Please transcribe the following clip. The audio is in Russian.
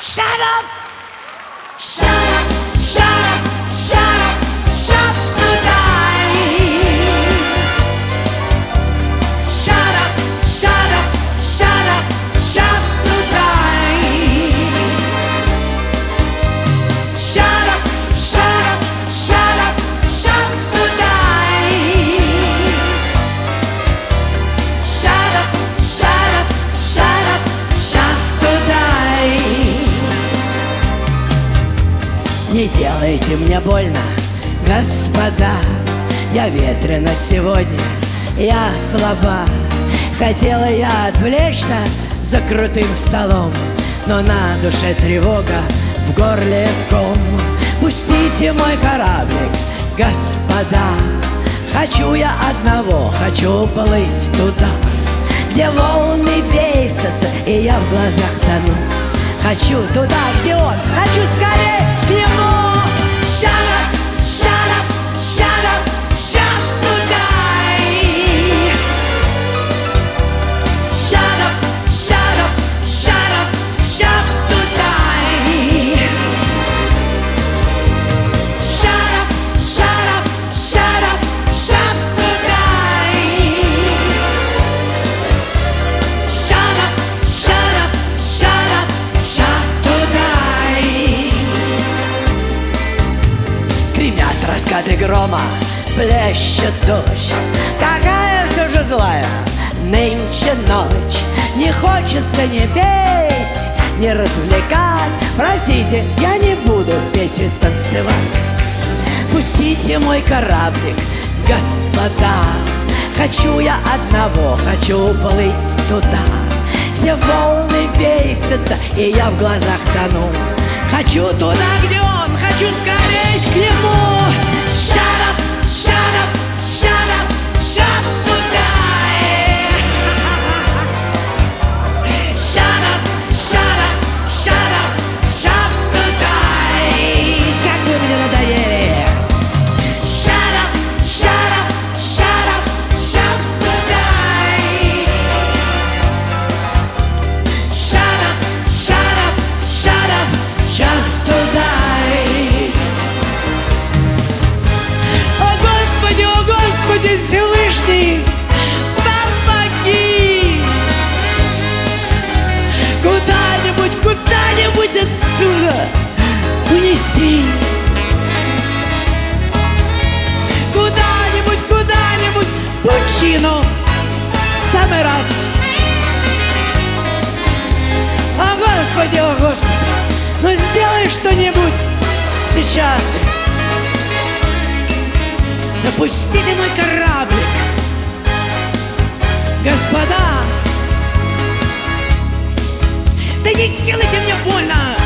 Shut up! Shut up! Shut up! Shut up! Shut to die! Shut up! Shut up! Shut up! Shut to die! Shut up! Shut up! Shut up! Shut to die! Shut up! Shut up! Shut up! Shut to die! Не делайте мне больно, господа. Я ветрена сегодня, я слаба. Хотела я отвлечься за крутым столом, но на душе тревога, в горле ком. Пустите мой кораблик, господа. Хочу я одного, хочу плыть туда, где волны бесятся, и я в глазах тону. Хочу туда, где он, хочу скорее к нему. Shut up, shut up, shut up, shut to die. Shut up, shut up, shut up, shut to die. Shut up, shut up, shut up, shut to die. Shut up, shut up, shut up, shut to die. Гремят раскаты грома, плещет дождь. Какая все же злая нынче ночь. Не хочется ни петь, ни развлекать. Простите, я не буду петь и танцевать. Пустите мой кораблик, господа. Хочу я одного, хочу плыть туда, где волны бесятся, и я в глазах тону. Хочу туда, где он, хочу скорей к нему. Shut up, shut up, shut up, shut to die. Shut up, shut up, shut up, shut to die. Как вы мне надоели. Shut up, shut up, shut up, shut to die. Shut up, shut up, shut up, shut to die. О Господи Всевышний, помоги! Куда-нибудь, куда-нибудь отсюда унеси. Куда-нибудь, куда-нибудь, пучину, в самый раз. О Господи, ну сделай что-нибудь сейчас. Напустите мой кораблик, господа. Да не делайте мне больно.